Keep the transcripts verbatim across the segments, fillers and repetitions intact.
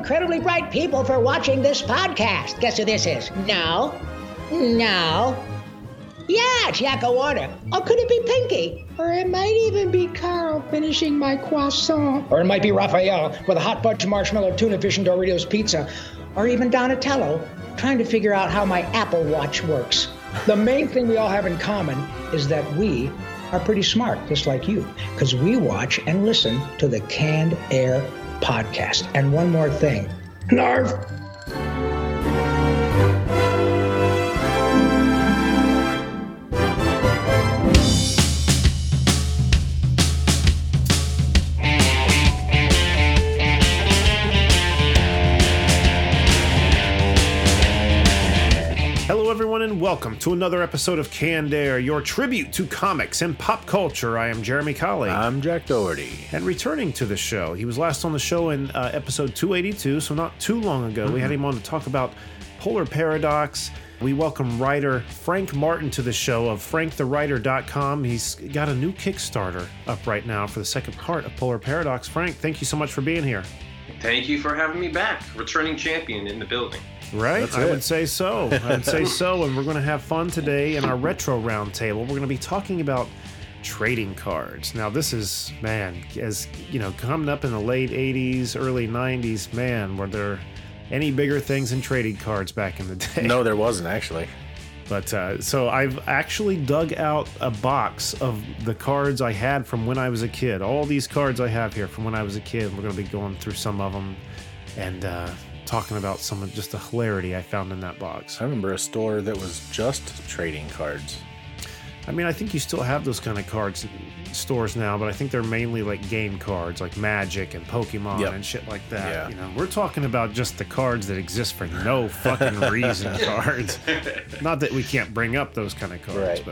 incredibly bright people for watching this podcast. Guess who this is? No. No. Yeah, it's Yakko Warner. Or could it be Pinky? Or it might even be Carl finishing my croissant. Or it might be Raphael with a hot fudge marshmallow tuna fish and Doritos pizza. Or even Donatello trying to figure out how my Apple Watch works. The main thing we all have in common is that we are pretty smart, just like you, because we watch and listen to the Canned Air podcast. And one more thing. Narv! Hello, everyone, and welcome to another episode of Canned Air, your tribute to comics and pop culture. I am Jeremy Colley. I'm Jack Doherty. And returning to the show, he was last on the show in uh, episode two eighty-two, so not too long ago. Mm-hmm. We had him on to talk about Polar Paradox. We welcome writer Frank Martin to the show of frank the writer dot com. He's got a new Kickstarter up right now for the second part of Polar Paradox. Frank, thank you so much for being here. Thank you for having me back. Returning champion in the building. Right, That's I it. would say so. I would say so, and we're going to have fun today in our retro roundtable. We're going to be talking about trading cards. Now, this is, man, as you know, coming up in the late eighties, early nineties, man, were there any bigger things than trading cards back in the day? No, there wasn't, actually. But uh, so I've actually dug out a box of the cards I had from when I was a kid. All these cards I have here from when I was a kid. We're going to be going through some of them and uh, talking about some of just the hilarity I found in that box. I remember a store that was just trading cards. I mean, I think you still have those kind of cards stores now, but I think they're mainly like game cards, like Magic and Pokemon Yep. and shit like that. Yeah. You know, we're talking about just the cards that exist for no fucking reason cards. Not that we can't bring up those kind of cards, Right. but.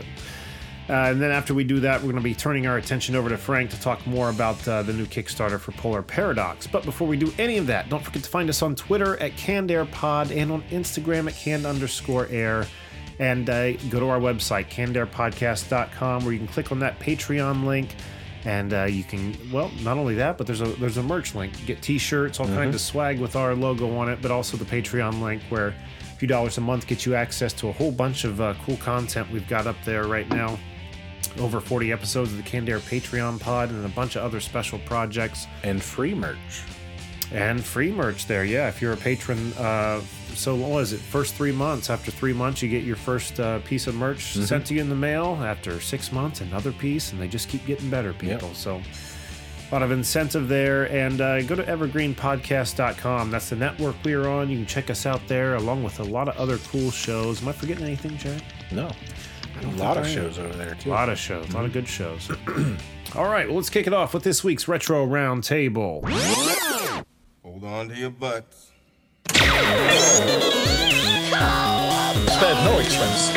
Uh, and then after we do that, we're going to be turning our attention over to Frank to talk more about uh, the new Kickstarter for Polar Paradox. But before we do any of that, don't forget to find us on Twitter at CannedAirPod and on Instagram at canned underscore air. And uh, go to our website, canned air podcast dot com, where you can click on that Patreon link. And uh, you can, well, not only that, but there's a there's a merch link. Get t-shirts, all Mm-hmm. kinds of swag with our logo on it, but also the Patreon link where a few dollars a month gets you access to a whole bunch of uh, cool content we've got up there right now. Over forty episodes of the Canned Air Patreon pod and a bunch of other special projects. And free merch. And free merch there, yeah. If you're a patron, uh, so what was it? First three months. After three months, you get your first uh, piece of merch Mm-hmm. sent to you in the mail. After six months, another piece, and they just keep getting better, people. Yep. So a lot of incentive there. And uh, go to evergreen podcast dot com. That's the network we are on. You can check us out there, along with a lot of other cool shows. Am I forgetting anything, Jack? No. I A don't lot think of I am. shows over there, A too. lot of shows, a lot of good shows. All right, well, let's kick it off with this week's Retro Roundtable. Hold on to your butts. Spared no expense.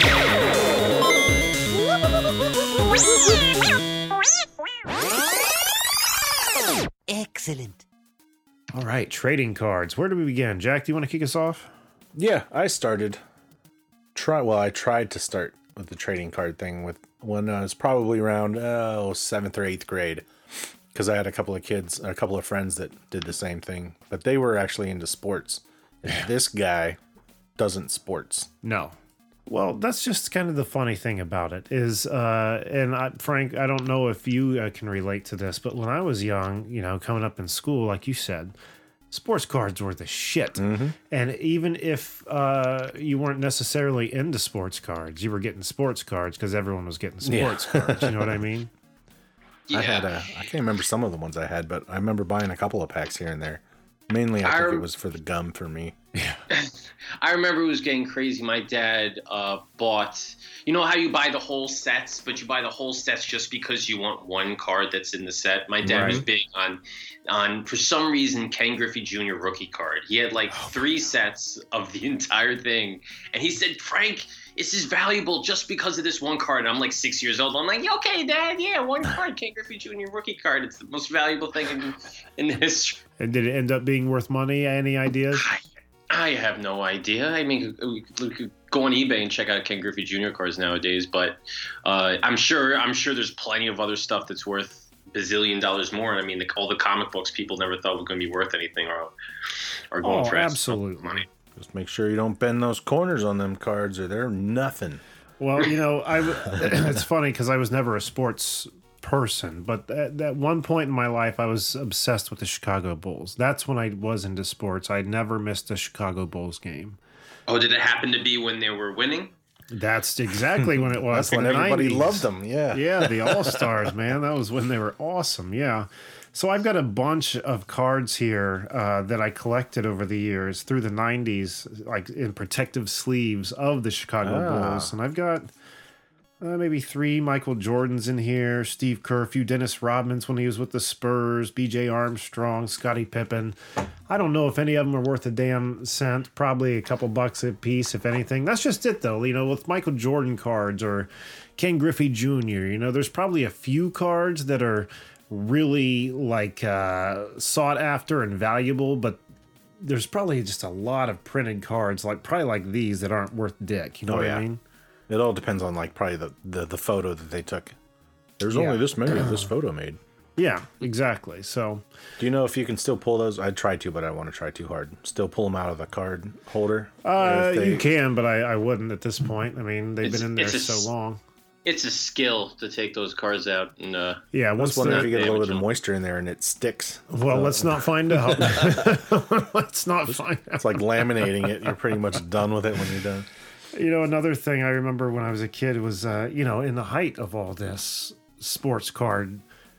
Excellent. All right, trading cards. Where do we begin? Jack, do you want to kick us off? Yeah, I started. Try well, I tried to start with the trading card thing with when I was probably around oh seventh or eighth grade, because I had a couple of kids, a couple of friends that did the same thing, but they were actually into sports. And this guy doesn't sports. No. Well, that's just kind of the funny thing about it is, uh, and I, Frank, I don't know if you uh, can relate to this, but when I was young, you know, coming up in school, like you said, sports cards were the shit. Mm-hmm. And even if uh, you weren't necessarily into sports cards, you were getting sports cards because everyone was getting sports Yeah. cards. You know what I mean? Yeah. I had a, I can't remember some of the ones I had, but I remember buying a couple of packs here and there. Mainly, I I think rem- it was for the gum for me. I remember it was getting crazy. My dad uh, bought, you know how you buy the whole sets, but you buy the whole sets just because you want one card that's in the set. My dad was Right. big on, on for some reason, Ken Griffey Junior rookie card. He had like three sets of the entire thing. And he said, Frank, this is valuable just because of this one card. And I'm like six years old. I'm like, okay, Dad, yeah, one card, Ken Griffey Junior rookie card. It's the most valuable thing in, in the history. And did it end up being worth money? Any ideas? I, I have no idea. I mean, we could, we could go on eBay and check out Ken Griffey Junior cards nowadays, but uh, I'm sure I'm sure there's plenty of other stuff that's worth bazillion dollars more. I mean, the, all the comic books people never thought were going to be worth anything are, are going Oh, for absolutely. money. Just make sure you don't bend those corners on them cards, or they're nothing. Well, you know, I w- it's funny because I was never a sports person, but at, at one point in my life, I was obsessed with the Chicago Bulls. That's when I was into sports. I never missed a Chicago Bulls game. Oh, did it happen to be when they were winning? That's exactly when it was. That's when the everybody nineties. loved them. Yeah. Yeah, the All-Stars, man. That was when they were awesome. Yeah. So I've got a bunch of cards here uh, that I collected over the years through the nineties, like in protective sleeves of the Chicago Ah. Bulls. And I've got uh, maybe three Michael Jordans in here, Steve Kerr, a few Dennis Rodmans when he was with the Spurs, B J Armstrong, Scottie Pippen. I don't know if any of them are worth a damn cent, probably a couple bucks a piece, if anything. That's just it, though. You know, with Michael Jordan cards or Ken Griffey Junior, you know, there's probably a few cards that are really like uh, sought after and valuable, but there's probably just a lot of printed cards, like probably like these, that aren't worth dick. You know Oh, what yeah. I mean? It all depends on like probably the, the, the photo that they took. There's Yeah. only this many of this photo made. Yeah, exactly. So Do you know if you can still pull those? I tried to, but I don't want to try too hard. Still pull them out of the card holder? Or uh, if they- you can, but I, I wouldn't at this point. I mean, they've It's- been in there it's a s- so long. It's a skill to take those cards out and uh, Yeah, I once was wondering if they're- you get a little damage bit of them. moisture in there and it sticks. well, let's not find out. let's not find out. It's like laminating it. You're pretty much done with it when you're done. You know, another thing I remember when I was a kid was, uh, you know, in the height of all this sports card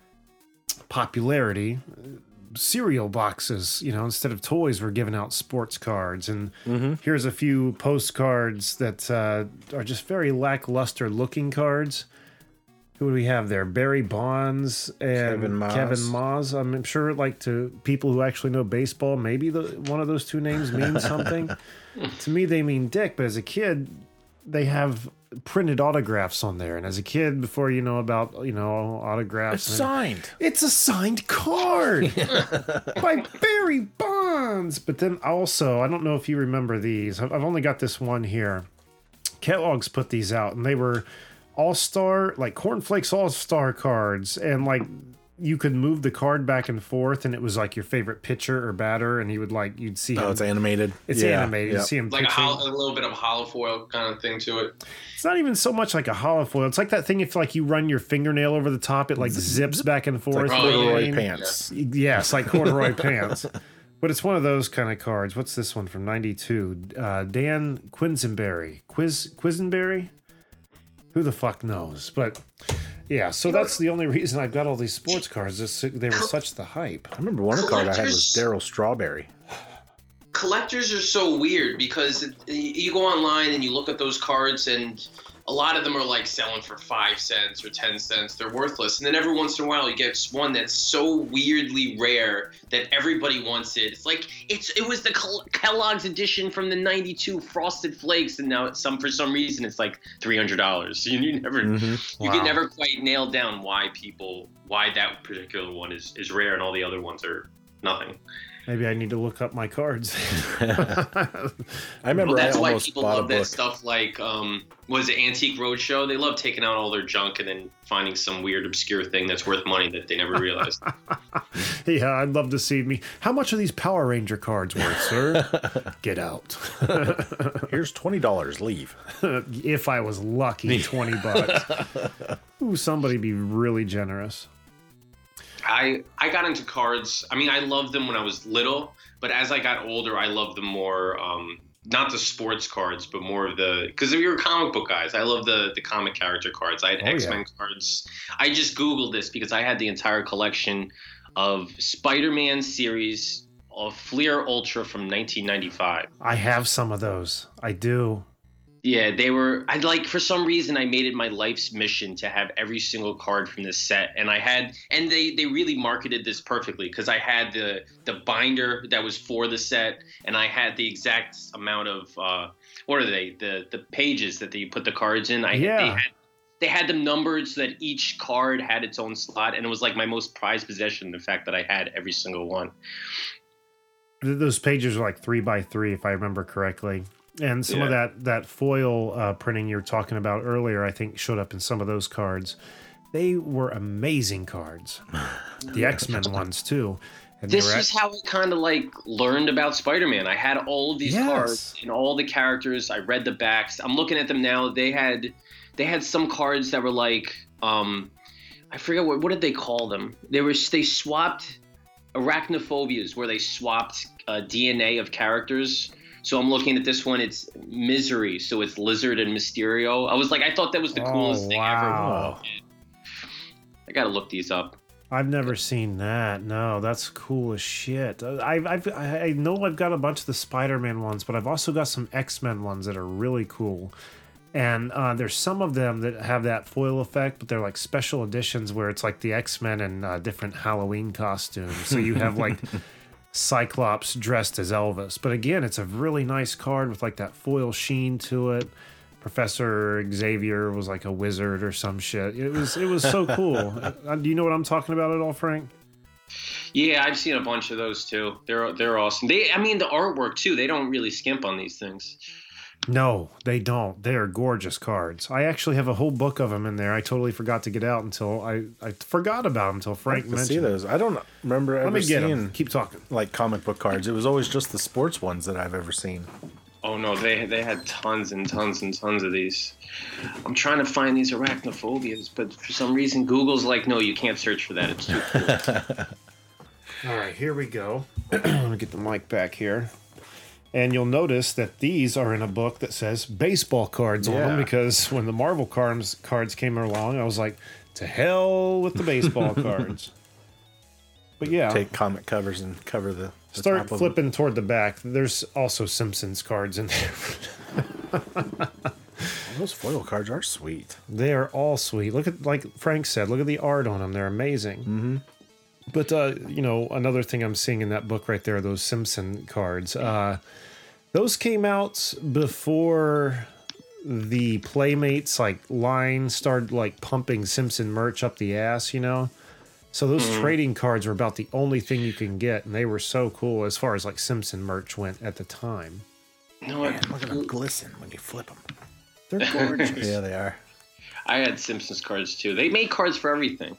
popularity, cereal boxes, you know, instead of toys, were giving out sports cards. And here's a few postcards that uh, are just very lackluster looking cards. Who do we have there? Barry Bonds and Kevin Maas. Kevin Maas. I'm sure, like, to people who actually know baseball, maybe the one of those two names means something. To me, they mean dick, but as a kid, they have printed autographs on there. And as a kid, before you know about, you know, autographs, and- Signed. it's a signed card by Barry Bonds. But then also, I don't know if you remember these. I've I've only got this one here. Kellogg's put these out, and they were all-star, like cornflakes all-star cards, and like you could move the card back and forth, and it was like your favorite pitcher or batter, and you would like you'd see him. Oh, it's animated. It's Yeah, animated. yeah. You see him like a, pitching. hol- a little bit of hollow foil kind of thing to it. It's not even so much like a hollow foil. It's like that thing if like you run your fingernail over the top, it like zips back and forth. Like Oh, yeah, corduroy yeah, pants. Yeah, it's like corduroy pants. But it's one of those kind of cards. What's this one from ninety-two? Uh, Dan Quisenberry. Quiz Quisenberry? Who the fuck knows? But yeah, so that's the only reason I've got all these sports cards. Is they were such the hype. I remember one card I had was Collectors- Daryl Strawberry. Collectors are so weird because it, you go online and you look at those cards and a lot of them are like selling for five cents or ten cents. They're worthless. And then every once in a while you get one that's so weirdly rare that everybody wants it. It's like it's it was the Kel- Kellogg's edition from the ninety-two Frosted Flakes, and now it's some for some reason it's like three hundred dollars. You, you never Mm-hmm. you Wow. can never quite nail down why people why that particular one is is rare and all the other ones are nothing. Maybe I need to look up my cards. I remember Well, that's I why almost people bought a love that book. stuff like, um, was it Antique Roadshow? They love taking out all their junk and then finding some weird, obscure thing that's worth money that they never realized. Yeah, I'd love to see me. How much are these Power Ranger cards worth, sir? Get out. Here's twenty dollars. Leave. If I was lucky, twenty bucks. Ooh, somebody be really generous. I I got into cards. I mean, I loved them when I was little, but as I got older, I loved them more. Um, not the sports cards, but more of the because we were comic book guys. I love the the comic character cards. I had Oh, yeah. X-Men cards. I just Googled this because I had the entire collection of Spider-Man series of Fleer Ultra from nineteen ninety-five. I have some of those. I do. Yeah, they were. I like for some reason I made it my life's mission to have every single card from this set, and I had, and they they really marketed this perfectly because I had the the binder that was for the set, and I had the exact amount of uh, what are they the the pages that they put the cards in. I Yeah. they had they had them numbered so that each card had its own slot, and it was like my most prized possession. The fact that I had every single one. Th- Those pages are like three by three, if I remember correctly. And some of Yeah. that that foil uh, printing you were talking about earlier, I think, showed up in some of those cards. They were amazing cards. The X-Men ones too. And they This were is at- how I kind of like learned about Spider-Man. I had all of these Yes. cards and all the characters. I read the backs. I'm looking at them now. They had they had some cards that were like um, I forget what what did they call them. They were they swapped arachnophobias where they swapped uh, D N A of characters. So I'm looking at this one. It's Misery. So it's Lizard and Mysterio. I was like, I thought that was the Oh, coolest thing wow. ever. I gotta look these up. I've never seen that. No, that's cool as shit. I I've, I know I've got a bunch of the Spider-Man ones, but I've also got some X-Men ones that are really cool. And uh, there's some of them that have that foil effect, but they're like special editions where it's like the X-Men in uh, different Halloween costumes. So you have like Cyclops dressed as Elvis. But again, it's a really nice card with like that foil sheen to it. Professor Xavier was like a wizard or some shit. It was it was so cool. Uh, do you know what I'm talking about at all, Frank? Yeah, I've seen a bunch of those too. They're they're awesome. They, I mean, the artwork too. They don't really skimp on these things. No, they don't. They are gorgeous cards. I actually have a whole book of them in there. I totally forgot to get out until I, I forgot about them until I Frank like to mentioned see it. those. I don't remember Let ever me get seeing them. Keep talking. like comic book cards. It was always just the sports ones that I've ever seen. Oh no, they they had tons and tons and tons of these. I'm trying to find these arachnophobias, but for some reason Google's like, no, you can't search for that. It's too cool. All right, here we go. Let me get the mic back here. And you'll notice that these are in a book that says baseball cards on them Yeah. because when the Marvel cards cards came along, I was like, to hell with the baseball cards. But yeah, Take comic covers and cover the, the start top of flipping toward the back. There's also Simpsons cards in there. them. Those foil cards are sweet. They are all sweet. Look at, like Frank said, look at the art on them. They're amazing. Mm-hmm. But, uh, you know, another thing I'm seeing in that book right there, those Simpson cards, uh, those came out before the Playmates, like, line started, like, pumping Simpson merch up the ass, you know? So those trading cards were about the only thing you can get, and they were so cool as far as, like, Simpson merch went at the time. No, I, Look at them glisten when you flip them. They're gorgeous. Yeah, they are. I had Simpsons cards too. They made cards for everything.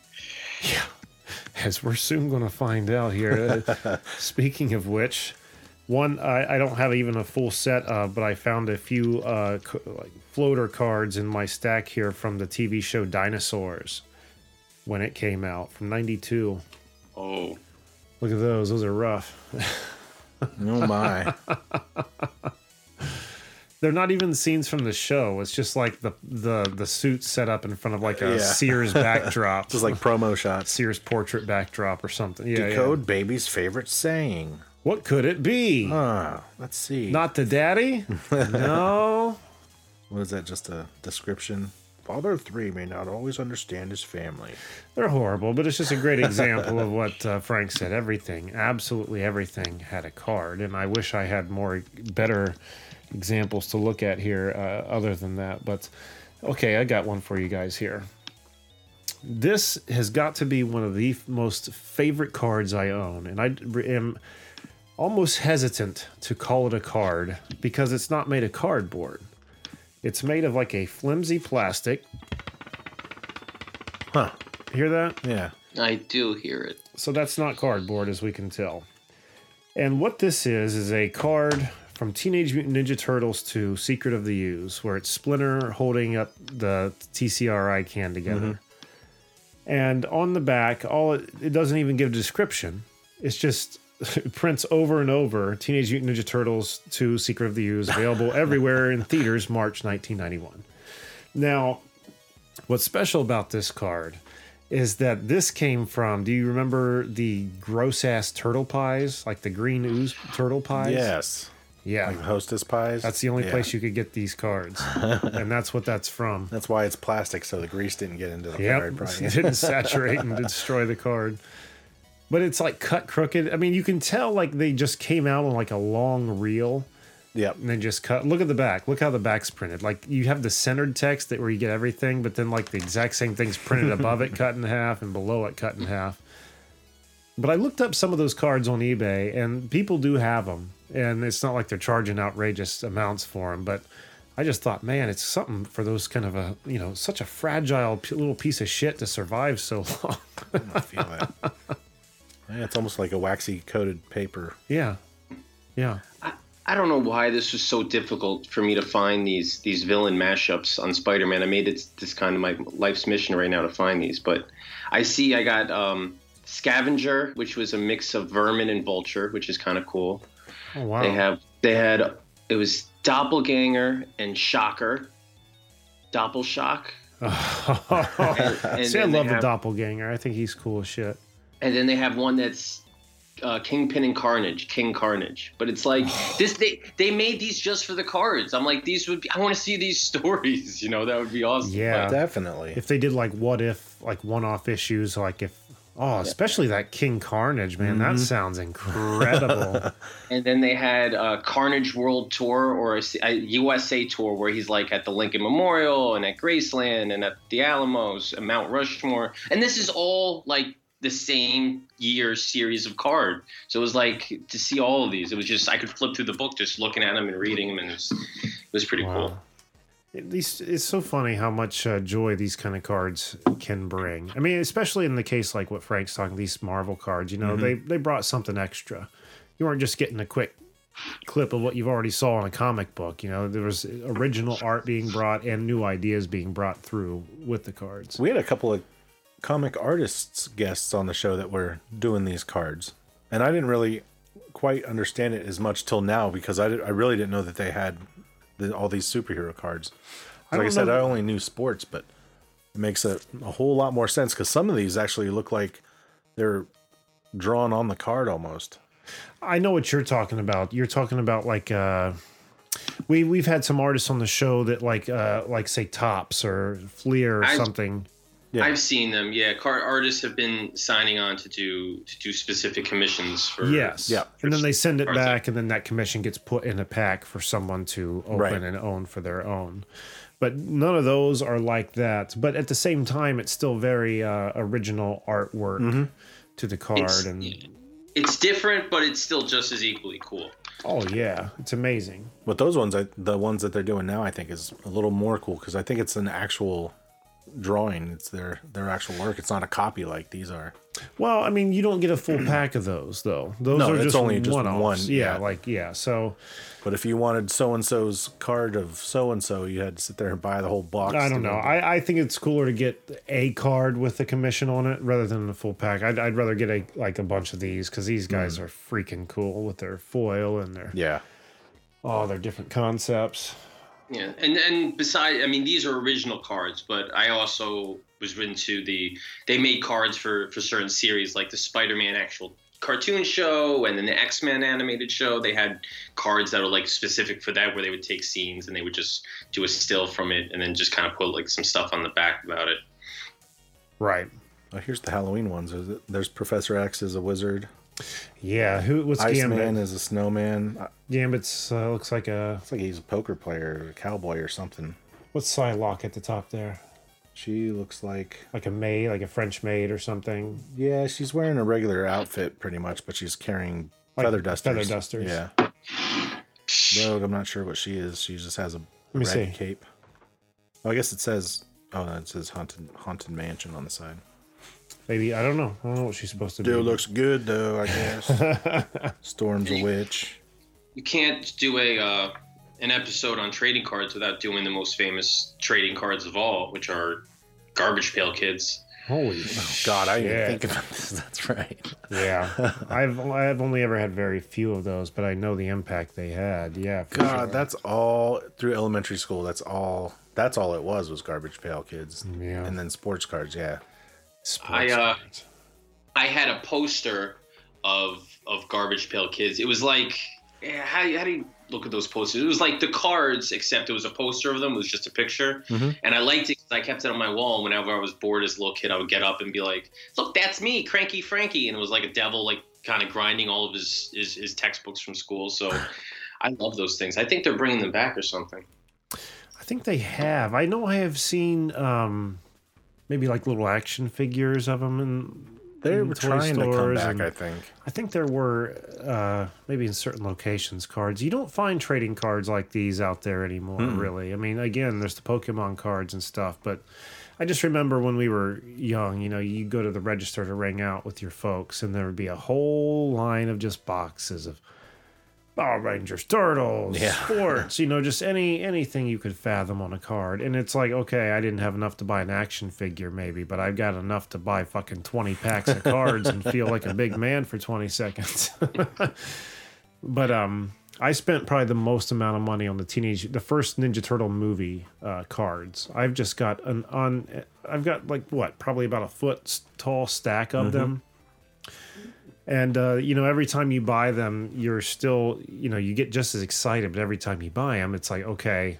As we're soon going to find out here. Uh, speaking of which, one I, I don't have even a full set of, but I found a few uh, co- like floater cards in my stack here from the T V show Dinosaurs when it came out from ninety-two. Oh, Look at those; those are rough. Oh my. They're not even scenes from the show. It's just like the the the suit set up in front of like a Yeah. Sears backdrop, Just like promo shots. Sears portrait backdrop or something. Yeah, Decode yeah. baby's favorite saying. What could it be? Ah, let's see. Not the daddy? No. What is that? Just a description? Father of three may not always understand his family. They're horrible, but it's just a great example of what uh, Frank said. Everything, absolutely everything had a card, and I wish I had more better examples to look at here uh, other than that. But okay, I got one for you guys here. This has got to be one of the f- most favorite cards I own, and I d- am almost hesitant to call it a card because it's not made of cardboard. It's made of like a flimsy plastic. Huh. Hear that? Yeah. I do hear it. So that's not cardboard, as we can tell. And what this is, is a card from Teenage Mutant Ninja Turtles to Secret of the Ooze, where it's Splinter holding up the T C R I can together. And on the back, all it, it doesn't even give a description. It's just it prints over and over Teenage Mutant Ninja Turtles to Secret of the Ooze, available everywhere in theaters March nineteen ninety-one. Now, what's special about this card is that this came from, do you remember the gross-ass turtle pies? Like the green ooze turtle pies? Yes. Yeah. Like hostess pies. That's the only Yeah. place you could get these cards. And that's what that's from. That's why it's plastic, so the grease didn't get into the Yep. card. Probably. It didn't saturate and destroy the card. But it's like cut crooked. I mean, you can tell like they just came out on like a long reel Yep. and then just cut. Look at the back. Look how the back's printed. Like you have the centered text that where you get everything, but then like the exact same thing's printed above it, cut in half, and below it, cut in half. But I looked up some of those cards on eBay, and people do have them. And it's not like they're charging outrageous amounts for them. But I just thought, man, it's something for those kind of a, you know, such a fragile p- little piece of shit to survive so long. I feel that. Yeah, it's almost like a waxy coated paper. Yeah. Yeah. I, I don't know why this was so difficult for me to find these these villain mashups on Spider-Man. I made it this kind of my life's mission right now to find these, but I see I got um, Scavenger, which was a mix of Vermin and Vulture, which is kind of cool. Oh, wow. They have they had it was Doppelganger and Shocker, Doppelshock. and, and See, I love the have, Doppelganger. I think he's cool as shit. And then they have one that's uh, Kingpin and Carnage, King Carnage. But it's like this. They they made these just for the cards. I'm like, these would be, I want to see these stories. You know, that would be awesome. Yeah, but definitely. If they did like what if, like one-off issues, like if. Oh, especially that King Carnage, man. Mm-hmm. That sounds incredible. And then they had a Carnage World Tour or a, a U S A Tour where he's like at the Lincoln Memorial and at Graceland and at the Alamos and Mount Rushmore. And this is all like the same year series of card. So it was like to see all of these. It was just, I could flip through the book just looking at them and reading them. And it was, it was pretty wow. cool. These, it's so funny how much uh, joy these kind of cards can bring. I mean, especially in the case like what Frank's talking, these Marvel cards, you know, mm-hmm. they, they brought something extra. You weren't just getting a quick clip of what you've already saw in a comic book. You know, there was original art being brought and new ideas being brought through with the cards. We had a couple of comic artists guests on the show that were doing these cards. And I didn't really quite understand it as much till now because I, did, I really didn't know that they had the, all these superhero cards. Like I, I said, know. I only knew sports, but it makes a, a whole lot more sense because some of these actually look like they're drawn on the card almost. I know what you're talking about. You're talking about like uh, we we've had some artists on the show that like uh, like say Topps or Fleer or I've, something. Yeah. I've seen them. Yeah, card artists have been signing on to do to do specific commissions for. Yes. Yeah. And then they send it back, and then that commission gets put in a pack for someone to open right. and own for their own. But none of those are like that. But at the same time, it's still very uh, original artwork mm-hmm. to the card, it's, and it's different, but it's still just as equally cool. Oh yeah, it's amazing. But those ones, I, the ones that they're doing now, I think is a little more cool because I think it's an actual drawing. It's their their actual work. It's not a copy like these are. Well, I mean, you don't get a full pack of those though. Those no, are it's just only just one. one. Yeah, yeah, like yeah. So, but if you wanted so and so's card of so and so, you had to sit there and buy the whole box. I don't know. I, I think it's cooler to get a card with the commission on it rather than a full pack. I'd I'd rather get a like a bunch of these because these guys mm. are freaking cool with their foil and their yeah, all their different concepts. Yeah, and and besides, I mean, these are original cards, but I also was into the they made cards for for certain series like the Spider-Man actual cartoon show and then the X-Men animated show. They had cards that were like specific for that, where they would take scenes and they would just do a still from it and then just kind of put like some stuff on the back about it. Right. Well, here's the Halloween ones. There's Professor X as a wizard. Yeah, who? What's Iceman Gambit? is a snowman. Gambit's uh, looks like a. Looks like he's a poker player, or a cowboy, or something. What's Psylocke at the top there? She looks like like a maid, like a French maid or something. Yeah, she's wearing a regular outfit pretty much, but she's carrying like feather dusters. Feather dusters. Yeah. Rogue, I'm not sure what she is. She just has a Let me red see. cape. Oh, I guess it says. Oh, no, it says haunted haunted mansion on the side. Maybe I don't know. I don't know what she's supposed to do. Dude looks good though, I guess. Storm's a witch. You can't do a uh, an episode on trading cards without doing the most famous trading cards of all, which are Garbage Pail Kids. Holy oh, God! I didn't think about this. That's right. Yeah, I've I've only ever had very few of those, but I know the impact they had. Yeah. For God, sure. that's all through elementary school. That's all. That's all it was was Garbage Pail Kids. Yeah. And then sports cards. Yeah. I uh, I had a poster of of Garbage Pail Kids. It was like, yeah, how, how do you look at those posters? It was like the cards, except it was a poster of them. It was just a picture. Mm-hmm. And I liked it because I kept it on my wall. And whenever I was bored as a little kid, I would get up and be like, look, that's me, Cranky Frankie. And it was like a devil, like kind of grinding all of his, his, his textbooks from school. So I love those things. I think they're bringing them back or something. I think they have. I know I have seen... Um... maybe like little action figures of them in They in were toy trying to come stores back, and I think. I think there were uh, maybe in certain locations cards. You don't find trading cards like these out there anymore, really. I mean, again, there's the Pokemon cards and stuff, but I just remember when we were young, you know, you go to the register to ring out with your folks, and there would be a whole line of just boxes of Power Rangers, Turtles, Yeah. sports, you know, just any anything you could fathom on a card. And it's like, okay, I didn't have enough to buy an action figure maybe, but I've got enough to buy fucking twenty packs of cards and feel like a big man for twenty seconds. But um I spent probably the most amount of money on the teenage the first Ninja Turtle movie uh, cards. I've just got an on I've got like what, probably about a foot tall stack of mm-hmm. them. And, uh, you know, every time you buy them, you're still, you know, you get just as excited. But every time you buy them, it's like, okay,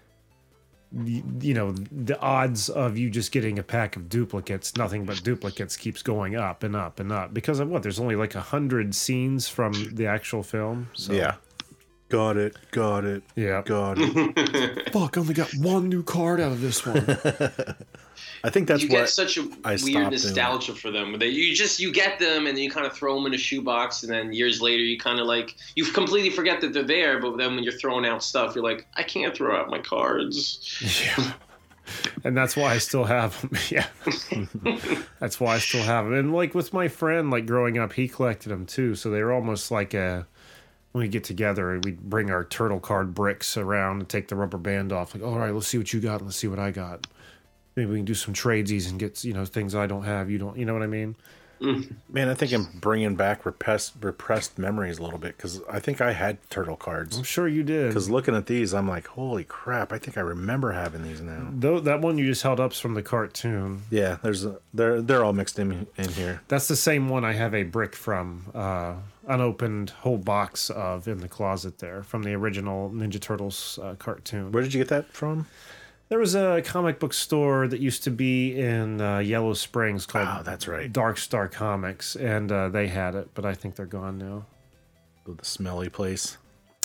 you, you know, the odds of you just getting a pack of duplicates, nothing but duplicates, keeps going up and up and up. Because of what? There's only like a hundred scenes from the actual film. So. Yeah. Got it. Got it. Yeah. Got it. Fuck, I only got one new card out of this one. I think that's you what get such a I weird nostalgia doing. for them. That you just you get them and then you kind of throw them in a shoebox, and then years later you kind of like you completely forget that they're there. But then when you're throwing out stuff, you're like, I can't throw out my cards. Yeah. And that's why I still have them. Yeah. That's why I still have them. And like with my friend, like growing up, he collected them too. So they were almost like a. When we get together, we'd bring our turtle card bricks around and take the rubber band off. Like, all right, let's see what you got. And let's see what I got. Maybe we can do some tradesies and get, you know, things I don't have. You don't, you know what I mean? Man, I think I'm bringing back repressed, repressed memories a little bit because I think I had turtle cards. I'm sure you did. Because looking at these, I'm like, holy crap! I think I remember having these now. Though that one you just held up's from the cartoon. Yeah, there's a, they're they're all mixed in in here. That's the same one I have a brick from, uh, unopened whole box of in the closet there from the original Ninja Turtles uh, cartoon. Where did you get that from? There was a comic book store that used to be in uh, Yellow Springs called oh, that's right. Dark Star Comics, and uh, they had it, but I think they're gone now. Oh, the smelly place.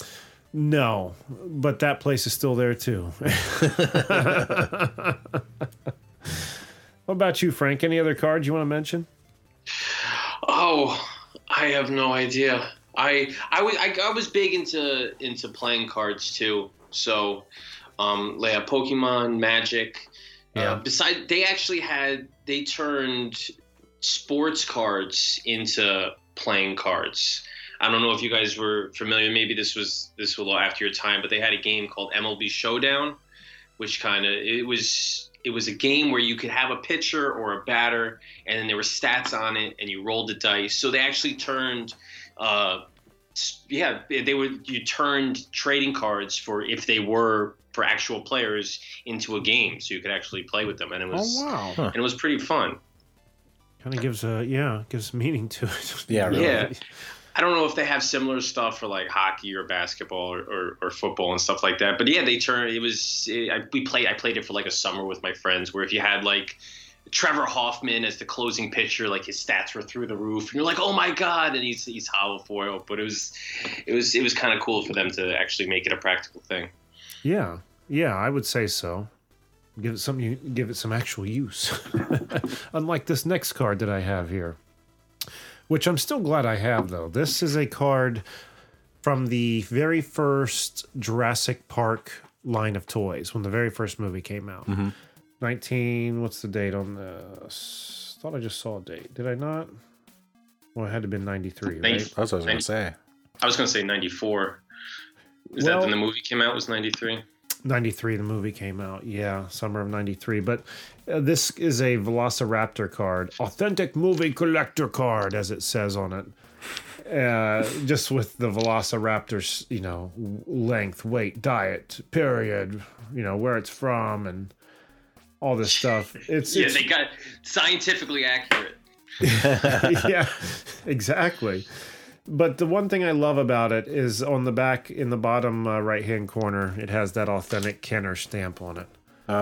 No, but that place is still there too. What about you, Frank? Any other cards you want to mention? Oh, I have no idea. I I was I, I was big into into playing cards too. So. Um, like a Pokemon, Magic. Yeah. Uh, beside, they actually had they turned sports cards into playing cards. I don't know if you guys were familiar. Maybe this was this was a little after your time, but they had a game called M L B Showdown, which kind of it was it was a game where you could have a pitcher or a batter, and then there were stats on it, and you rolled the dice. So they actually turned. Uh, yeah, they would you turned trading cards for if they were. For actual players into a game, so you could actually play with them, and it was oh wow, huh. and it was pretty fun. Kind of gives a yeah, gives meaning to it. Yeah, really. Yeah. I don't know if they have similar stuff for like hockey or basketball or, or, or football and stuff like that, but yeah, they turn. It was it, I, we played. I played it for like a summer with my friends, where if you had like Trevor Hoffman as the closing pitcher, like his stats were through the roof, and you're like, oh my god, and he's he's hollow foil, but it was it was it was kind of cool for them to actually make it a practical thing. Yeah, yeah, I would say so. Give it some, give it some actual use. Unlike this next card that I have here, which I'm still glad I have, though. This is a card from the very first Jurassic Park line of toys when the very first movie came out. Mm-hmm. nineteen, what's the date on this? Thought I just saw a date. Did I not? Well, it had to have been ninety-three, right? That's what I was going to say. I was going to say ninety-four. Is well, that when the movie came out? Was ninety-three? ninety-three, the movie came out. Yeah, summer of ninety-three. But uh, this is a Velociraptor card. Authentic movie collector card, as it says on it. Uh, just with the Velociraptor's, you know, length, weight, diet, period, you know, where it's from, and all this stuff. It's yeah, it's, they got scientifically accurate. Yeah, exactly. But the one thing I love about it is on the back in the bottom uh, right-hand corner, it has that authentic Kenner stamp on it.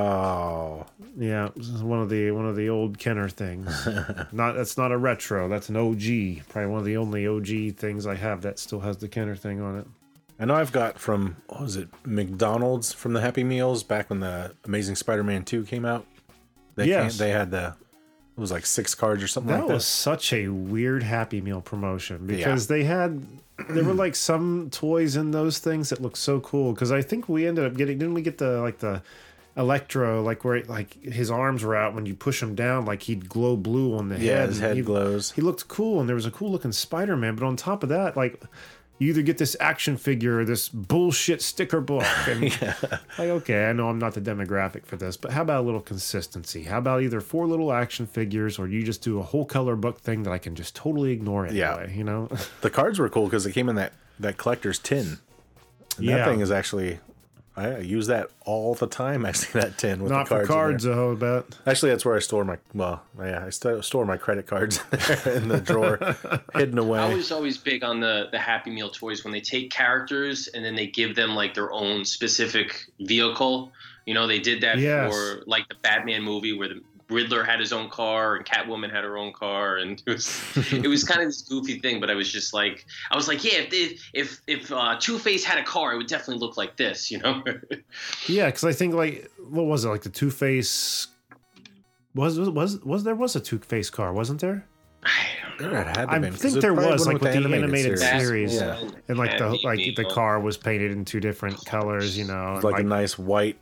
Oh, yeah, this is one of the one of the old Kenner things. Not that's not a retro. That's an O G. Probably one of the only O G things I have that still has the Kenner thing on it. I know I've got from what was it McDonald's from the Happy Meals back when the Amazing Spider-Man two came out. They yes, came, they had the was like six cards or something That like that. was such a weird Happy Meal promotion because yeah. they had there were like some toys in those things that looked so cool. Because I think we ended up getting didn't we get the like the Electro, like where like his arms were out when you push him down, like he'd glow blue on the yeah, head. his head he, glows. He looked cool, and there was a cool looking Spider-Man. But on top of that, like you either get this action figure or this bullshit sticker book. And yeah. like, okay, I know I'm not the demographic for this, but how about a little consistency? How about either four little action figures or you just do a whole color book thing that I can just totally ignore anyway, yeah. you know? The cards were cool because they came in that, that collector's tin. And yeah. that thing is actually... I use that all the time, actually, that tin with Not the cards. for cards, in though, I bet. Actually, that's where I store my, well, yeah, I st- store my credit cards in the drawer, hidden away. I was always big on the, the Happy Meal toys when they take characters and then they give them, like, their own specific vehicle. You know, they did that yes. for, like, the Batman movie where the Riddler had his own car and Catwoman had her own car, and it was it was kind of this goofy thing. But I was just like, I was like, yeah, if they, if if uh, Two-Face had a car, it would definitely look like this, you know? Yeah, because I think like what was it like the Two-Face was was was there was a Two-Face car, wasn't there? I don't know. It had to I been, think there was like with the, the animated, animated series, series. Yeah. and like the like the car was painted in two different colors, you know, like, like a nice white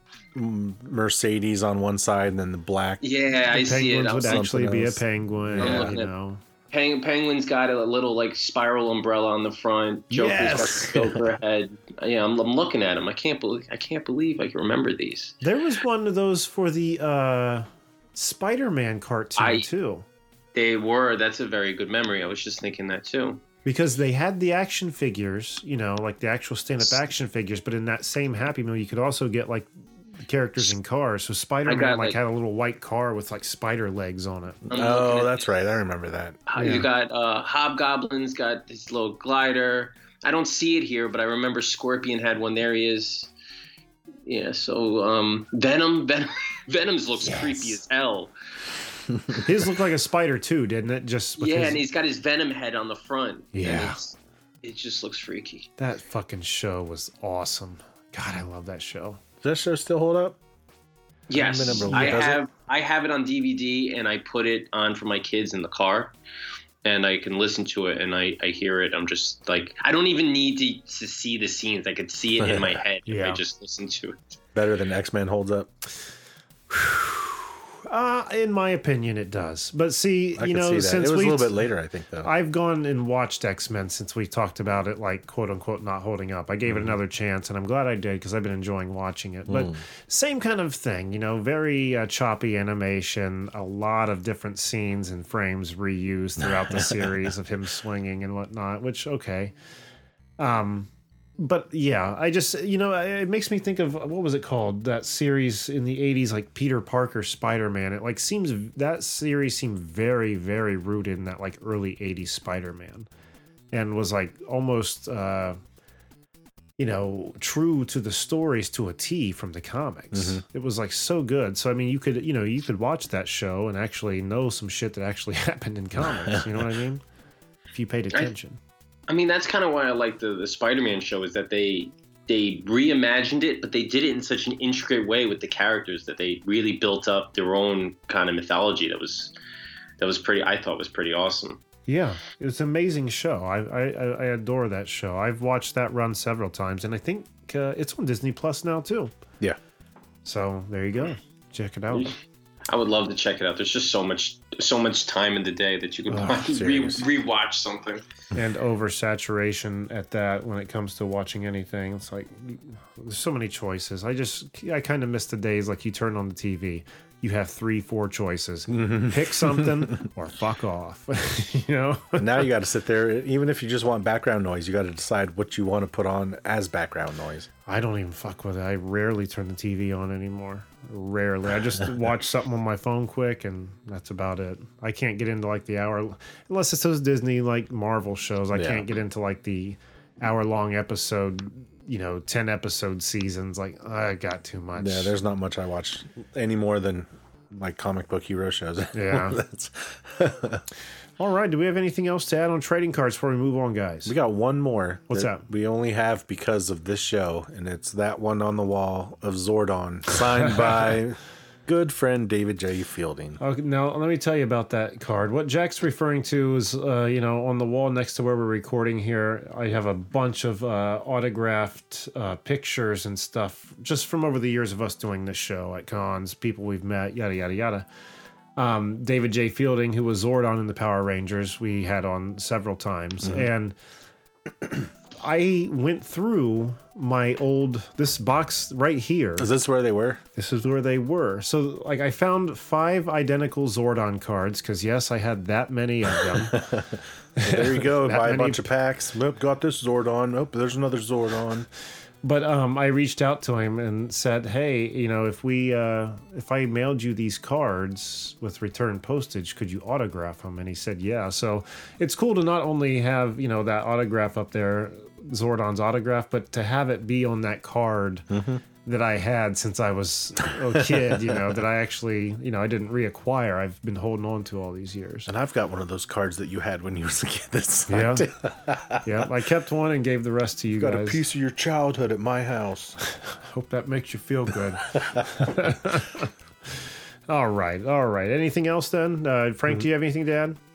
Mercedes on one side and then the black. Yeah, I see it. Penguins would actually be a else. penguin. Yeah. You know, Peng- Penguin's got a little like spiral umbrella on the front. Joker's yes. got the Joker head. Yeah, I'm, I'm looking at him. I can't believe I can't believe I can remember these. There was one of those for the uh, Spider-Man cartoon I, too. They were. That's a very good memory. I was just thinking that too. Because they had the action figures, you know, like the actual stand-up action figures, but in that same Happy Meal, you could also get like characters in cars. So Spider-Man got, like, like had a little white car with like spider legs on it. I'm oh, that's right. I remember that. Uh, yeah. You got uh, Hobgoblin's got this little glider. I don't see it here, but I remember Scorpion had one. There he is. Yeah. So um, Venom, Venom, Venom's looks yes. creepy as hell. His looked like a spider too, didn't it? Just yeah, his... and he's got his Venom head on the front. Yeah. It just looks freaky. That fucking show was awesome. God, I love that show. Does that show still hold up? Yes, I, I Does have. It? I have it on D V D, and I put it on for my kids in the car, and I can listen to it, and I, I hear it. I'm just like, I don't even need to, to see the scenes. I could see it in my head yeah. if I just listen to it. Better than X-Men holds up. Uh, in my opinion, it does. But see, I you know, see since it was we a little bit later, I think, though. I've gone and watched X-Men since we talked about it, like quote unquote, not holding up. I gave mm. it another chance, and I'm glad I did because I've been enjoying watching it. But mm. same kind of thing, you know, very uh, choppy animation, a lot of different scenes and frames reused throughout the series of him swinging and whatnot. Which okay, um. But yeah, I just, you know, it makes me think of, what was it called? That series in the eighties, like Peter Parker Spider-Man. It like seems, that series seemed very, very rooted in that like early eighties Spider-Man. And was like almost, uh, you know, true to the stories to a T from the comics. Mm-hmm. It was like so good. So, I mean, you could, you know, you could watch that show and actually know some shit that actually happened in comics. You know what I mean? If you paid attention. I mean, that's kind of why I like the, the Spider-Man show is that they they reimagined it, but they did it in such an intricate way with the characters that they really built up their own kind of mythology. That was that was pretty. I thought was pretty awesome. Yeah, it's an amazing show. I I, I adore that show. I've watched that run several times, and I think uh, it's on Disney Plus now too. Yeah. So there you go. Check it out. I would love to check it out. There's just so much, so much time in the day that you can oh, re- rewatch something. And oversaturation at that when it comes to watching anything. It's like there's so many choices. I just, I kind of miss the days like you turn on the T V, you have three, four choices. Pick something or fuck off. You know. Now you got to sit there. Even if you just want background noise, you got to decide what you want to put on as background noise. I don't even fuck with it. I rarely turn the T V on anymore. Rarely. I just watch something on my phone quick, and that's about it. I can't get into like the hour, unless it's those Disney like Marvel shows. I yeah. can't get into like the hour long episode, you know, ten episode seasons. Like I got too much. Yeah, there's not much I watch any more than like comic book hero shows. Yeah. That's all right. Do we have anything else to add on trading cards before we move on, guys? We got one more. What's that? that? We only have because of this show, and it's that one on the wall of Zordon, signed by good friend David J. Fielding. Okay, now let me tell you about that card. What Jack's referring to is, uh, you know, on the wall next to where we're recording here, I have a bunch of uh, autographed uh, pictures and stuff just from over the years of us doing this show at cons, people we've met, yada, yada, yada. Um, David J. Fielding, who was Zordon in the Power Rangers, we had on several times. Mm-hmm. And I went through my old, this box right here. Is this where they were? This is where they were. So, like, I found five identical Zordon cards, because, yes, I had that many of them. Well, there you go. Buy many... a bunch of packs. Nope, got this Zordon. Oh, there's another Zordon. But um, I reached out to him and said, hey, you know, if we, uh, if I mailed you these cards with return postage, could you autograph them? And he said, yeah. So it's cool to not only have, you know, that autograph up there, Zordon's autograph, but to have it be on that card mm-hmm. that I had since I was a kid, you know, that I actually, you know, I didn't reacquire. I've been holding on to all these years. And I've got one of those cards that you had when you was a kid. That's yeah. yeah. I kept one and gave the rest to you got guys. Got a piece of your childhood at my house. Hope that makes you feel good. all right. All right. Anything else then? Uh, Frank, mm-hmm. do you have anything to add?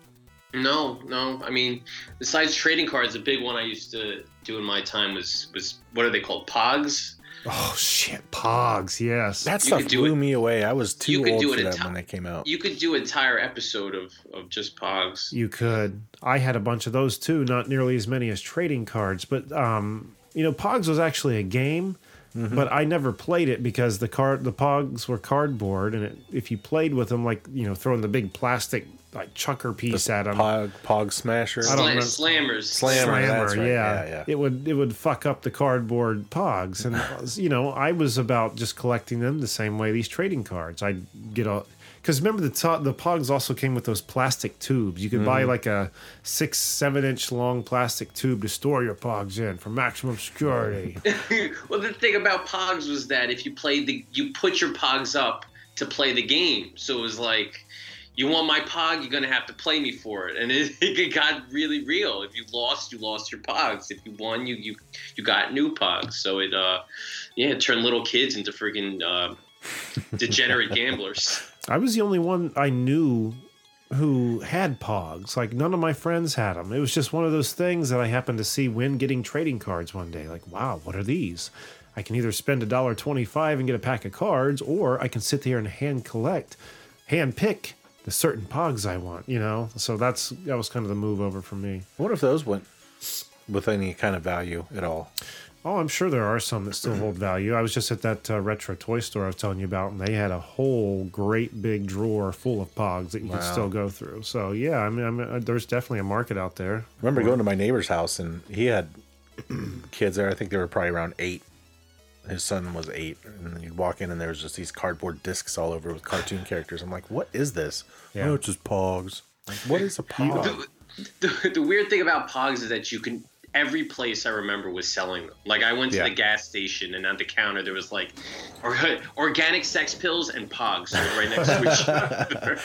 No, no. I mean, besides trading cards, a big one I used to do in my time was, was what are they called? Pogs? Oh, shit. Pogs, yes. That stuff blew it, me away. I was too old for that enti- when they came out. You could do an entire episode of, of just Pogs. You could. I had a bunch of those, too. Not nearly as many as trading cards. But, um, you know, Pogs was actually a game. Mm-hmm. But I never played it because the card, the Pogs were cardboard, and it, if you played with them, like, you know, throwing the big plastic like chucker piece the at them, Pog, Pog Smasher, I don't know. Slammers, Slammer, Slammer, right. yeah. yeah, yeah. It would it would fuck up the cardboard Pogs, and you know, I was about just collecting them the same way these trading cards. I'd get a. Because remember, the to- the Pogs also came with those plastic tubes. You could mm. buy like a six, seven inch long plastic tube to store your Pogs in for maximum security. Well, the thing about Pogs was that if you played the, you put your Pogs up to play the game. So it was like, you want my Pog, you're gonna have to play me for it, and it, it got really real. If you lost, you lost your Pogs. If you won, you you you got new Pogs. So it, uh, yeah, it turned little kids into freaking uh, degenerate gamblers. I was the only one I knew who had Pogs. Like, none of my friends had them. It was just one of those things that I happened to see when getting trading cards one day. Like, wow, what are these? I can either spend one dollar twenty-five and get a pack of cards, or I can sit there and hand collect, hand pick the certain Pogs I want, you know? So that's that was kind of the move over for me. I wonder if those went with any kind of value at all. Oh, I'm sure there are some that still hold value. I was just at that uh, retro toy store I was telling you about, and they had a whole great big drawer full of Pogs that you wow. could still go through. So, yeah, I mean, I mean, there's definitely a market out there. I remember going to my neighbor's house, and he had kids there. I think they were probably around eight. His son was eight, and then you'd walk in, and there was just these cardboard discs all over with cartoon characters. I'm like, what is this? Yeah. Oh, it's just Pogs. Like, what is a Pog? The, the, the weird thing about Pogs is that you can... Every place I remember was selling them. Like, I went to yeah. the gas station, and on the counter there was like or, organic sex pills and Pogs right next to each other.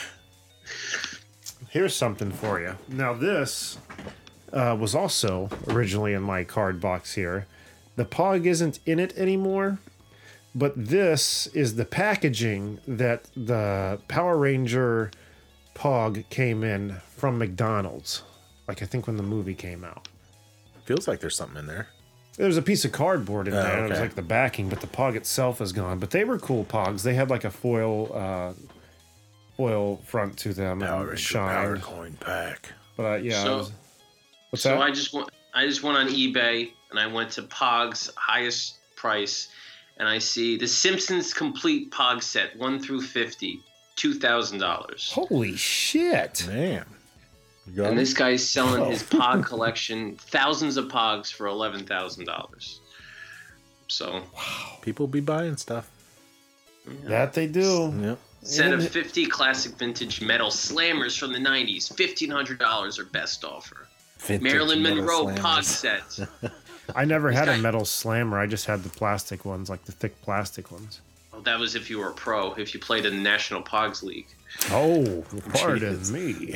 Here's something for you. Now, this uh, was also originally in my card box here. The Pog isn't in it anymore, but this is the packaging that the Power Ranger Pog came in from McDonald's. Like, I think when the movie came out. Feels like there's something in there. There's a piece of cardboard in oh, there. Okay. It was like the backing, but the Pog itself is gone. But they were cool Pogs. They had like a foil, uh, foil front to them. Power and Ranger Power Coin Pack. But uh, yeah. So, was, what's so that? I just went. I just went on eBay and I went to Pog's highest price, and I see the Simpsons complete Pog set one through fifty, two thousand dollars. Holy shit, man! And him? This guy's selling oh. his Pog collection, thousands of Pogs for eleven thousand dollars. So, wow, people be buying stuff. Yeah. That they do. Yep. Set of fifty classic vintage metal slammers from the nineties, fifteen hundred dollars or best offer. Vintage Marilyn Monroe Pog set. I never had guy, a metal slammer. I just had the plastic ones, like the thick plastic ones. Well, that was if you were a pro, if you played in the National Pogs League. Oh, pardon me.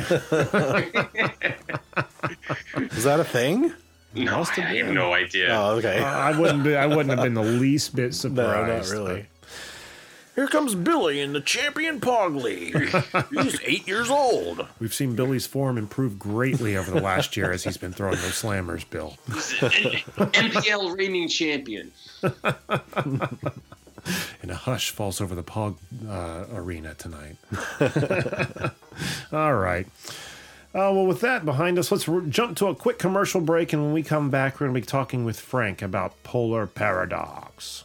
Is that a thing? No, I have no idea. Oh, okay. uh, I wouldn't be. I wouldn't have been the least bit surprised. No, not really. Here comes Billy in the Champion Pog League. He's eight years old. We've seen Billy's form improve greatly over the last year as he's been throwing those slammers, Bill. N P L reigning champion. And a hush falls over the Pog uh, arena tonight. All right. Uh, well, with that behind us, let's r- jump to a quick commercial break. And when we come back, we're going to be talking with Frank about Polar Paradox.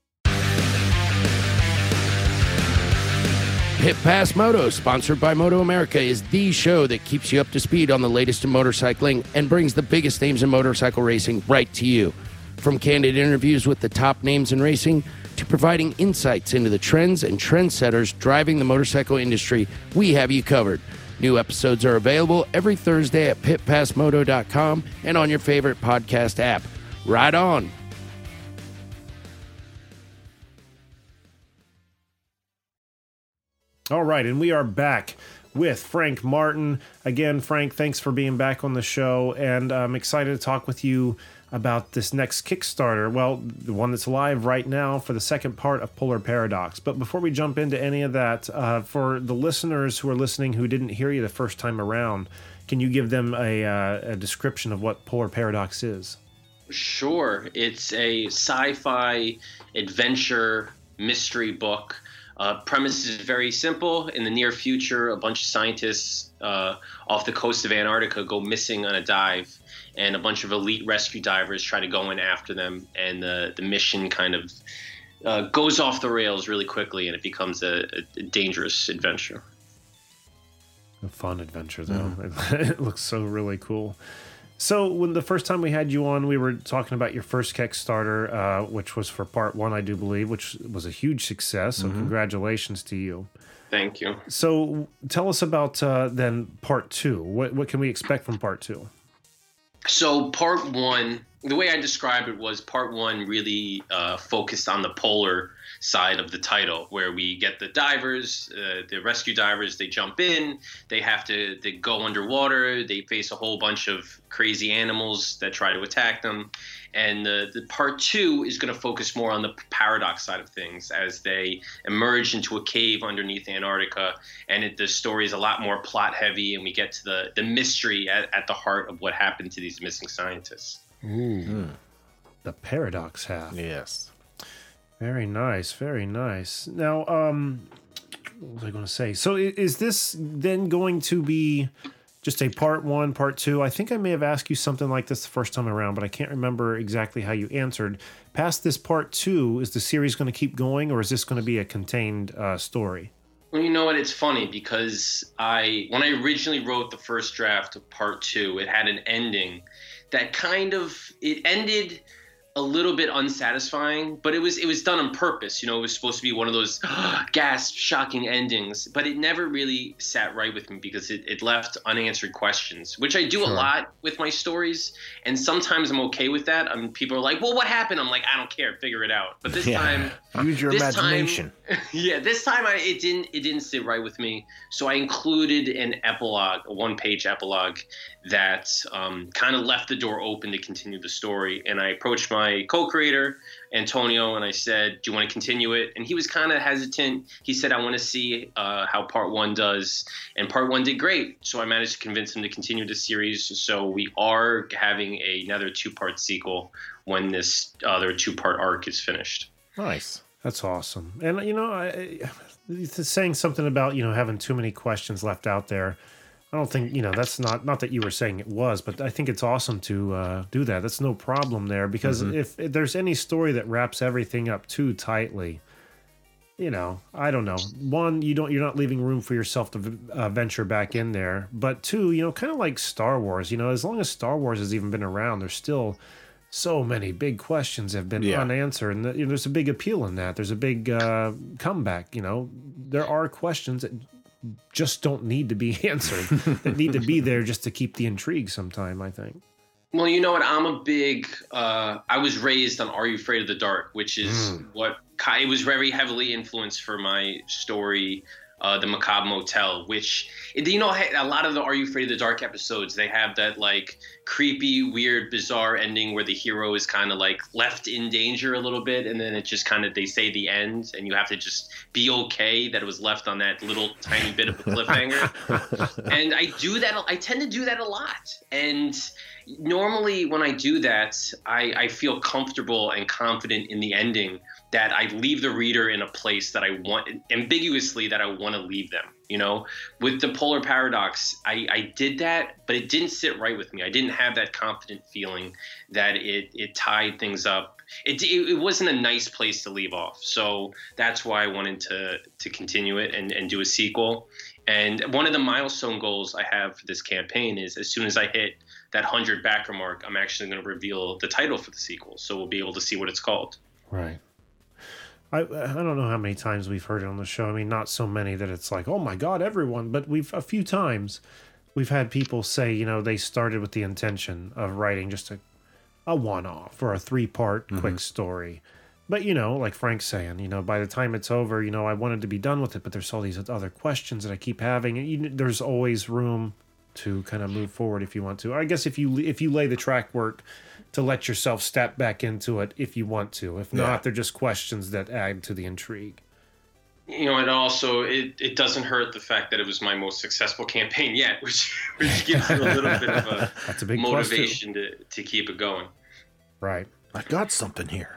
Pit Pass Moto, sponsored by Moto America, is the show that keeps you up to speed on the latest in motorcycling and brings the biggest names in motorcycle racing right to you. From candid interviews with the top names in racing to providing insights into the trends and trendsetters driving the motorcycle industry, we have you covered. New episodes are available every Thursday at pit pass moto dot com and on your favorite podcast app. Ride on! All right, and we are back with Frank Martin. Again, Frank, thanks for being back on the show, and I'm excited to talk with you about this next Kickstarter. Well, the one that's live right now for the second part of Polar Paradox. But before we jump into any of that, uh, for the listeners who are listening who didn't hear you the first time around, can you give them a, uh, a description of what Polar Paradox is? Sure. It's a sci-fi adventure mystery book. Uh, premise is very simple. In the near future, a bunch of scientists uh, off the coast of Antarctica go missing on a dive, and a bunch of elite rescue divers try to go in after them, and the, the mission kind of uh, goes off the rails really quickly, and it becomes a, a dangerous adventure. A fun adventure, though. Mm. It looks so really cool. So when the first time we had you on, we were talking about your first Kickstarter, uh, which was for part one, I do believe, which was a huge success. So mm-hmm. Congratulations to you. Thank you. So tell us about uh, then part two. What what can we expect from part two? So part one, the way I described it was part one really uh, focused on the polar side of the title, where we get the divers, uh, the rescue divers, they jump in, they have to they go underwater, they face a whole bunch of crazy animals that try to attack them. And the, the part two is going to focus more on the paradox side of things as they emerge into a cave underneath Antarctica. And it, the story is a lot more plot heavy, and we get to the, the mystery at, at the heart of what happened to these missing scientists. Ooh, mm. The paradox half. Yes. Very nice, very nice. Now, um, what was I going to say? So is this then going to be just a part one, part two? I think I may have asked you something like this the first time around, but I can't remember exactly how you answered. Past this part two, is the series going to keep going, or is this going to be a contained uh, story? Well, you know what? It's funny because I, when I originally wrote the first draft of part two, it had an ending that kind of, it ended a little bit unsatisfying, but it was it was done on purpose. You know, it was supposed to be one of those gasp, shocking endings, but it never really sat right with me because it, it left unanswered questions, which I do sure. a lot with my stories, and sometimes I'm okay with that. I mean, people are like, well, what happened? I'm like, I don't care, figure it out. But this yeah. time, use your this imagination. Time, yeah, this time I it didn't it didn't sit right with me, so I included an epilogue, a one-page epilogue that um, kind of left the door open to continue the story. And I approached my co-creator, Antonio, and I said, do you want to continue it? And he was kind of hesitant. He said, I want to see uh, how part one does. And part one did great. So I managed to convince him to continue the series. So we are having another two-part sequel when this other two-part arc is finished. Nice. That's awesome. And, you know, I, I, saying something about, you know, having too many questions left out there, I don't think, you know, that's not, not that you were saying it was, but I think it's awesome to uh, do that. That's no problem there, because mm-hmm. if, if there's any story that wraps everything up too tightly, you know, I don't know. One, you don't, you're not leaving room for yourself to uh, venture back in there. But two, you know, kind of like Star Wars, you know, as long as Star Wars has even been around, there's still so many big questions have been yeah. unanswered. And you know, there's a big appeal in that. There's a big uh, comeback, you know. There are questions that just don't need to be answered, that need to be there just to keep the intrigue sometime, I think. Well, you know what? I'm a big, uh, I was raised on Are You Afraid of the Dark, which is mm. what, it was very heavily influenced for my story uh, the Macabre Motel, which, you know, a lot of the Are You Afraid of the Dark episodes, they have that like creepy, weird, bizarre ending where the hero is kind of like left in danger a little bit, and then it just kind of, they say the end, and you have to just be okay that it was left on that little tiny bit of a cliffhanger. And I do that, I tend to do that a lot. And normally when I do that, I, I feel comfortable and confident in the ending that I leave the reader in a place that I want, ambiguously that I want to leave them. You know, with the Polar Paradox, I, I did that, but it didn't sit right with me. I didn't have that confident feeling that it, it tied things up. It, it, it wasn't a nice place to leave off. So that's why I wanted to, to continue it and, and do a sequel. And one of the milestone goals I have for this campaign is as soon as I hit that one hundred backer mark, I'm actually going to reveal the title for the sequel. So we'll be able to see what it's called. Right. I I don't know how many times we've heard it on the show. I mean, not so many that it's like, oh my God, everyone. But we've a few times we've had people say, you know, they started with the intention of writing just a, a one-off or a three-part mm-hmm. quick story. But, you know, like Frank's saying, you know, by the time it's over, you know, I wanted to be done with it, but there's all these other questions that I keep having. And you, there's always room to kind of move forward if you want to. I guess if you if you lay the track work to let yourself step back into it if you want to. If not, yeah. they're just questions that add to the intrigue. You know, and also it, it doesn't hurt the fact that it was my most successful campaign yet, which which gives you a little bit of a, That's a big motivation to, to keep it going. Right. I got something here.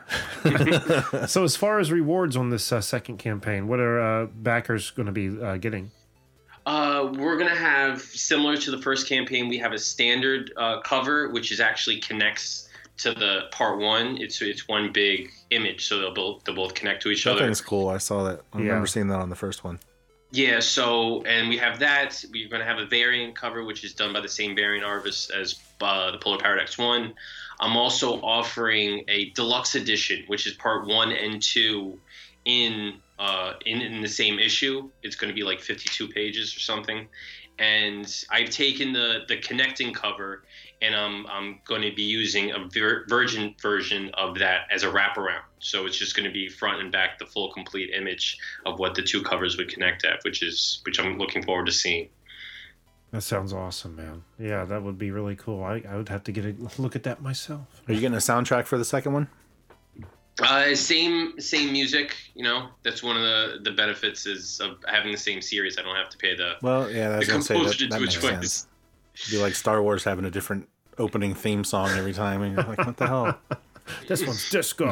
So as far as rewards on this uh, second campaign, what are uh, backers going to be uh, getting? Uh, we're going to have, similar to the first campaign, we have a standard uh, cover, which is actually connects to the part one. It's it's one big image, so they'll both, they'll both connect to each that other. That thing's cool. I saw that. I yeah. remember seeing that on the first one. Yeah, so, and we have that. We're going to have a variant cover, which is done by the same variant artist as uh, the Polar Paradox one. I'm also offering a deluxe edition, which is part one and two in uh, in, in the same issue. It's going to be like fifty-two pages or something. And I've taken the, the connecting cover, and I'm, I'm going to be using a vir- virgin version of that as a wraparound. So it's just going to be front and back, the full complete image of what the two covers would connect at, which is which I'm looking forward to seeing. That sounds awesome, man. Yeah, that would be really cool. I, I would have to get a look at that myself. Are you getting a soundtrack for the second one? Uh, same same music, you know. That's one of the, the benefits is of having the same series. I don't have to pay the well, yeah. That's the gonna composer say that, that to makes do it sense. It'd be like Star Wars having a different opening theme song every time, and you're like, what the hell? This one's disco.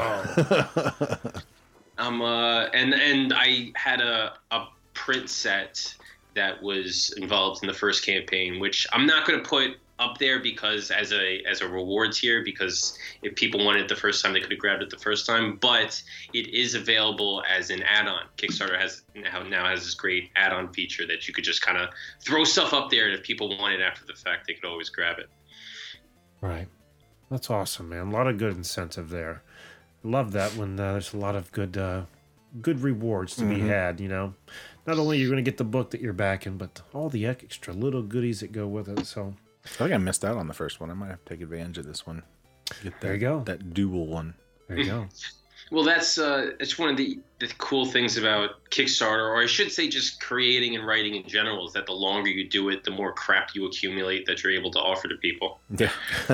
um, uh, and and I had a a print set that was involved in the first campaign, which I'm not going to put up there because as a as a reward tier, because if people wanted it the first time, they could have grabbed it the first time. But it is available as an add-on. Kickstarter has now, now has this great add-on feature that you could just kind of throw stuff up there, and if people want it after the fact, they could always grab it. Right. That's awesome, man. A lot of good incentive there. Love that when uh, there's a lot of good uh, good rewards to mm-hmm. be had, you know. Not only you're going to get the book that you're backing, but all the extra little goodies that go with it. So I think I missed out on the first one. I might have to take advantage of this one. Get that, there you go. That dual one. There you go. Well, that's uh, it's one of the, the cool things about Kickstarter, or I should say just creating and writing in general, is that the longer you do it, the more crap you accumulate that you're able to offer to people. Yeah.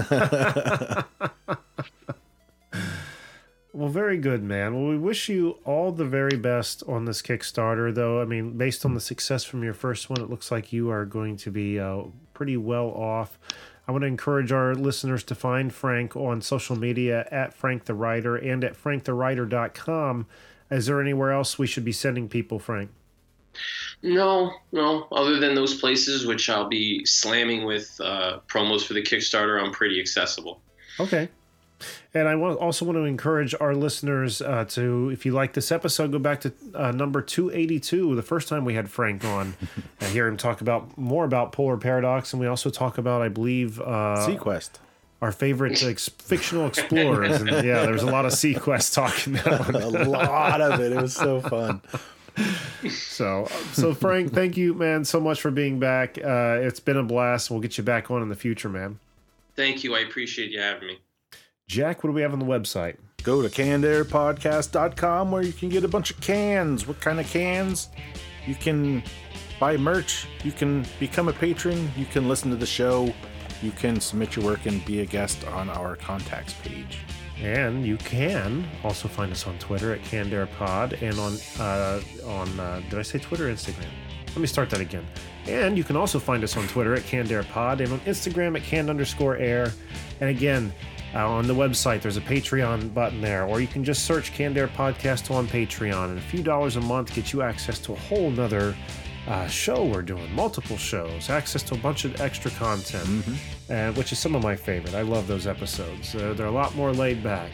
Well, very good, man. Well, we wish you all the very best on this Kickstarter, though. I mean, based on the success from your first one, it looks like you are going to be uh, pretty well off. I want to encourage our listeners to find Frank on social media at Frank the Writer and at frank the writer dot com. Is there anywhere else we should be sending people, Frank? No, no. Other than those places, which I'll be slamming with uh, promos for the Kickstarter, I'm pretty accessible. Okay. And I want, also want to encourage our listeners uh, to, if you like this episode, go back to uh, number two eighty-two, the first time we had Frank on, and hear him talk about more about Polar Paradox. And we also talk about, I believe, uh, Sequest, our favorite ex- fictional explorers. And yeah, there was a lot of Sequest talk in that one. A lot of it. It was so fun. So, so Frank, thank you, man, so much for being back. Uh, it's been a blast. We'll get you back on in the future, man. Thank you. I appreciate you having me. Jack, what do we have on the website? Go to canned air podcast dot com where you can get a bunch of cans. What kind of cans? You can buy merch. You can become a patron. You can listen to the show. You can submit your work and be a guest on our contacts page. And you can also find us on Twitter at CannedAirPod and on, uh, on uh, did I say Twitter or Instagram? Let me start that again. And you can also find us on Twitter at CannedAirPod and on Instagram at canned underscore air. And again, uh, on the website, there's a Patreon button there, or you can just search Canned Air Podcast on Patreon. And a few dollars a month gets you access to a whole nother uh, show we're doing, multiple shows, access to a bunch of extra content, mm-hmm. uh, which is some of my favorite. I love those episodes. Uh, they're a lot more laid back.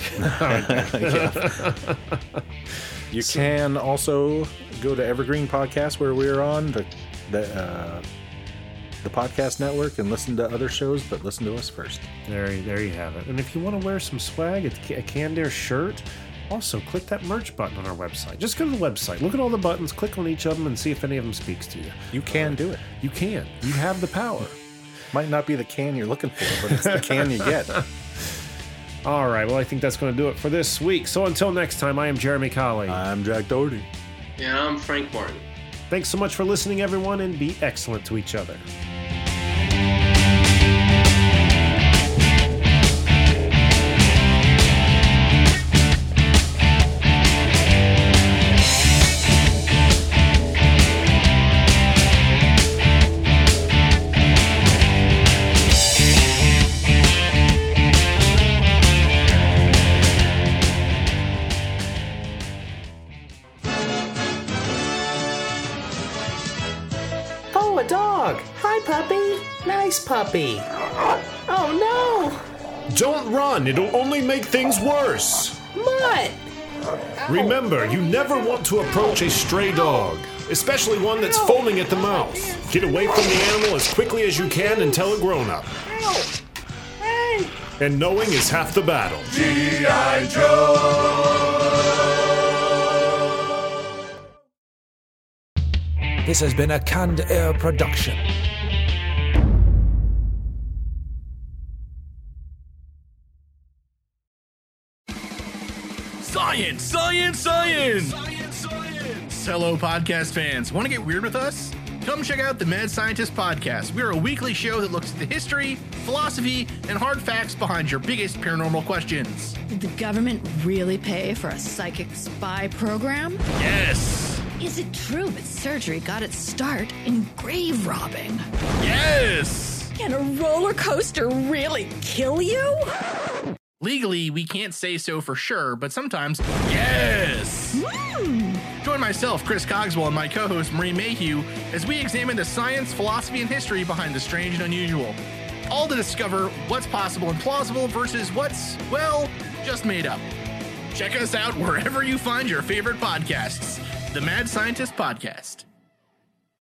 You can also go to Evergreen Podcast, where we're on the the, uh, the podcast network, and listen to other shows, but listen to us first. There, there you have it. And if you want to wear some swag, a Canned Air shirt, also click that merch button on our website. Just go to the website, look at all the buttons, click on each of them, and see if any of them speaks to you. You can uh, do it. You can. You have the power. Might not be the can you're looking for, but it's the can you get. All right, well, I think that's going to do it for this week. So until next time, I am Jeremy Colley. I'm Jack Doherty. And I'm Frank Martin. Thanks so much for listening, everyone, and be excellent to each other. Puppy. Oh no! Don't run, it'll only make things worse. Mutt! Remember, you never want to approach a stray dog, especially one that's foaming at the mouth. Get away from the animal as quickly as you can and tell a grown-up. Hey! And knowing is half the battle. G I. Joe! This has been a Canned Air production. Science, science, science! Science, science! Hello, podcast fans. Want to get weird with us? Come check out the Mad Scientist Podcast. We're a weekly show that looks at the history, philosophy, and hard facts behind your biggest paranormal questions. Did the government really pay for a psychic spy program? Yes! Is it true that surgery got its start in grave robbing? Yes! Can a roller coaster really kill you? Legally, we can't say so for sure, but sometimes, yes! Mm. Join myself, Chris Cogswell, and my co-host, Marie Mayhew, as we examine the science, philosophy, and history behind the strange and unusual. All to discover what's possible and plausible versus what's, well, just made up. Check us out wherever you find your favorite podcasts. The Mad Scientist Podcast.